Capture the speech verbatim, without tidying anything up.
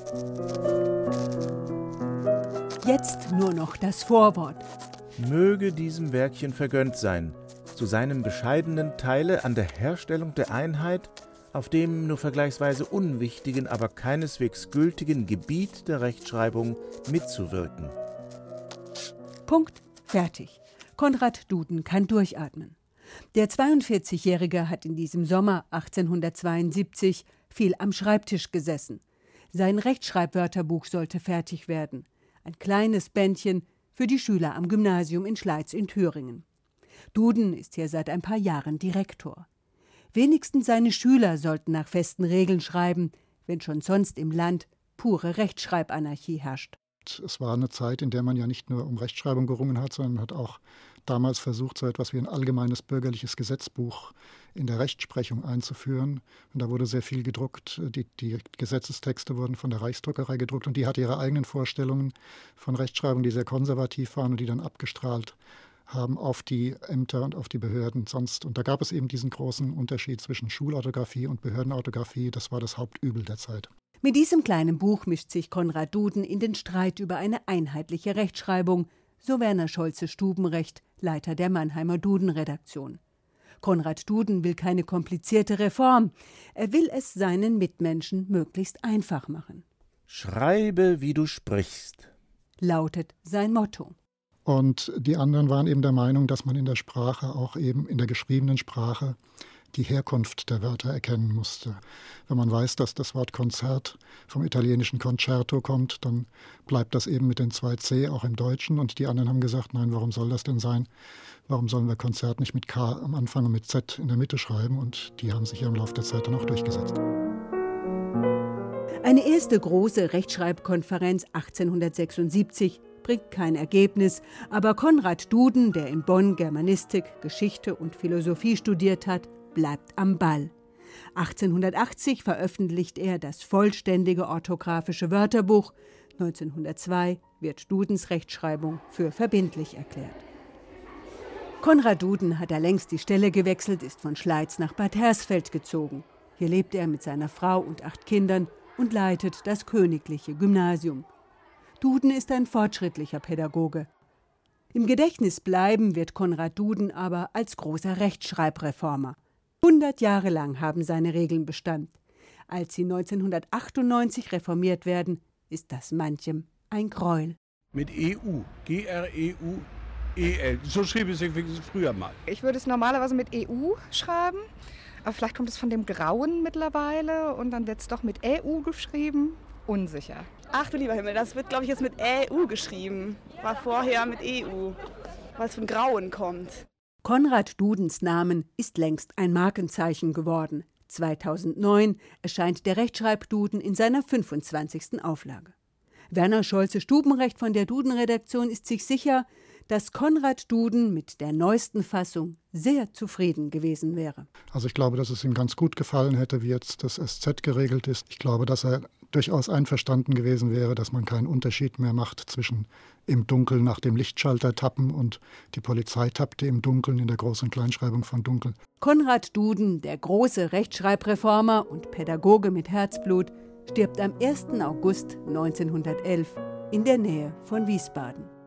Jetzt nur noch das Vorwort. Möge diesem Werkchen vergönnt sein, zu seinem bescheidenen Teile an der Herstellung der Einheit auf dem nur vergleichsweise unwichtigen, aber keineswegs gültigen Gebiet der Rechtschreibung mitzuwirken. Punkt, fertig. Konrad Duden kann durchatmen. Der zweiundvierzigjährige hat in diesem Sommer achtzehnhundertzweiundsiebzig viel am Schreibtisch gesessen. Sein Rechtschreibwörterbuch sollte fertig werden. Ein kleines Bändchen für die Schüler am Gymnasium in Schleiz in Thüringen. Duden ist hier seit ein paar Jahren Direktor. Wenigstens seine Schüler sollten nach festen Regeln schreiben, wenn schon sonst im Land pure Rechtschreibanarchie herrscht. Es war eine Zeit, in der man ja nicht nur um Rechtschreibung gerungen hat, sondern man hat auch damals versucht, so etwas wie ein allgemeines bürgerliches Gesetzbuch in der Rechtsprechung einzuführen. Und da wurde sehr viel gedruckt. Die, die Gesetzestexte wurden von der Reichsdruckerei gedruckt und die hatte ihre eigenen Vorstellungen von Rechtschreibung, die sehr konservativ waren und die dann abgestrahlt haben auf die Ämter und auf die Behörden sonst. Und da gab es eben diesen großen Unterschied zwischen Schulorthographie und Behördenorthographie. Das war das Hauptübel der Zeit. Mit diesem kleinen Buch mischt sich Konrad Duden in den Streit über eine einheitliche Rechtschreibung, so Werner Scholze-Stubenrecht, Leiter der Mannheimer Duden-Redaktion. Konrad Duden will keine komplizierte Reform. Er will es seinen Mitmenschen möglichst einfach machen. Schreibe, wie du sprichst, lautet sein Motto. Und die anderen waren eben der Meinung, dass man in der Sprache, auch eben in der geschriebenen Sprache, die Herkunft der Wörter erkennen musste. Wenn man weiß, dass das Wort Konzert vom italienischen Concerto kommt, dann bleibt das eben mit den zwei C auch im Deutschen. Und die anderen haben gesagt, nein, warum soll das denn sein? Warum sollen wir Konzert nicht mit K am Anfang und mit Z in der Mitte schreiben? Und die haben sich ja im Laufe der Zeit dann auch durchgesetzt. Eine erste große Rechtschreibkonferenz achtzehnhundertsechsundsiebzig bringt kein Ergebnis, aber Konrad Duden, der in Bonn Germanistik, Geschichte und Philosophie studiert hat, bleibt am Ball. achtzehnhundertachtzig veröffentlicht er das vollständige orthografische Wörterbuch. neunzehnhundertzwei wird Dudens Rechtschreibung für verbindlich erklärt. Konrad Duden hat er längst die Stelle gewechselt, ist von Schleiz nach Bad Hersfeld gezogen. Hier lebt er mit seiner Frau und acht Kindern und leitet das Königliche Gymnasium. Duden ist ein fortschrittlicher Pädagoge. Im Gedächtnis bleiben wird Konrad Duden aber als großer Rechtschreibreformer. Hundert Jahre lang haben seine Regeln Bestand. Als sie neunzehnhundertachtundneunzig reformiert werden, ist das manchem ein Gräuel. Mit E U, G R E U E L, so schrieb es sich früher mal. Ich würde es normalerweise mit E U schreiben, aber vielleicht kommt es von dem Grauen mittlerweile und dann wird es doch mit E U geschrieben. Unsicher. Ach du lieber Himmel, das wird, glaube ich, jetzt mit E U geschrieben. War vorher mit E U, weil es von Grauen kommt. Konrad Dudens Namen ist längst ein Markenzeichen geworden. zweitausendneun erscheint der Rechtschreibduden in seiner fünfundzwanzigsten Auflage. Werner Scholze-Stubenrecht von der Duden-Redaktion ist sich sicher, dass Konrad Duden mit der neuesten Fassung sehr zufrieden gewesen wäre. Also ich glaube, dass es ihm ganz gut gefallen hätte, wie jetzt das S Z geregelt ist. Ich glaube, dass er durchaus einverstanden gewesen wäre, dass man keinen Unterschied mehr macht zwischen im Dunkeln nach dem Lichtschalter tappen und die Polizei tappte im Dunkeln in der Groß- und Kleinschreibung von Dunkel. Konrad Duden, der große Rechtschreibreformer und Pädagoge mit Herzblut, stirbt am ersten August neunzehnhundertelf in der Nähe von Wiesbaden.